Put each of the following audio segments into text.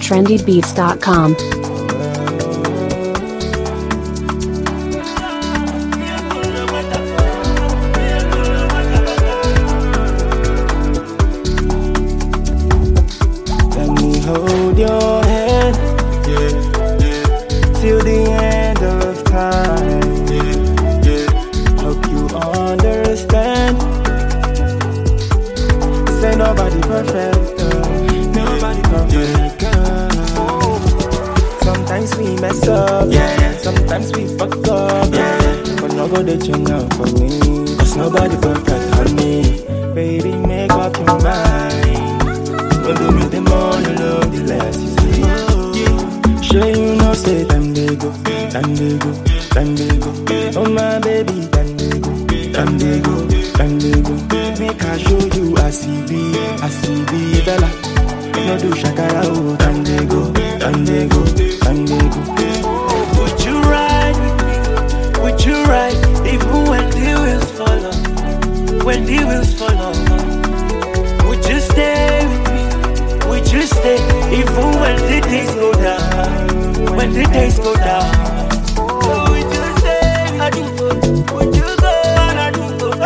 trendybeats.com. Let me hold your hand, till the end of time. Hope you understand. Say nobody perfect, nobody perfect, girl. Sometimes we mess up, sometimes we fuck up, but no go they change up for me, cause nobody perfect, honey. Baby, make up your mind. Don't do me the more you love, the less you see. Sure you know, say time they go, time they go, time they go. Oh my baby, time they go, time they go, time they go. Make I show you I see be Bella. No do shakara, oh, time they go, time they go, time they go. Would you ride with me? Would you ride even when the wheels fall off? When the wheels fall off, would you stay with me? Would you stay even when the days go down? When the days go down, oh, would you stay? I do go. Would you go? I do go.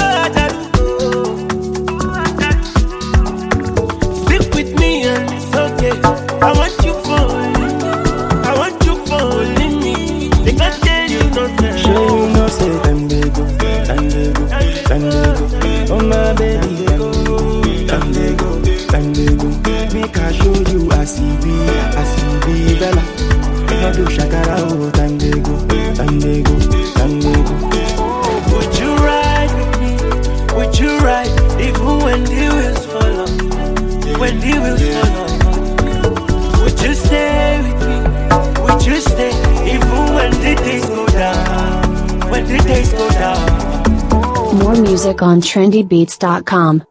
Stick with me and it's okay. I want you falling. I want you falling me. They can't tell you nothing. Sure you know, say time they go, time they go, time they go. Oh my baby, time they go, time they go. Make I show you I see be Bella. No do shakara, oh, time they go, time they go, time they go. Would you ride with me? Would you ride even when the wheels fall off? When the wheels fall off, would you stay with me? Would you stay even when the days go down? When the days go down. More music on trendybeats.com.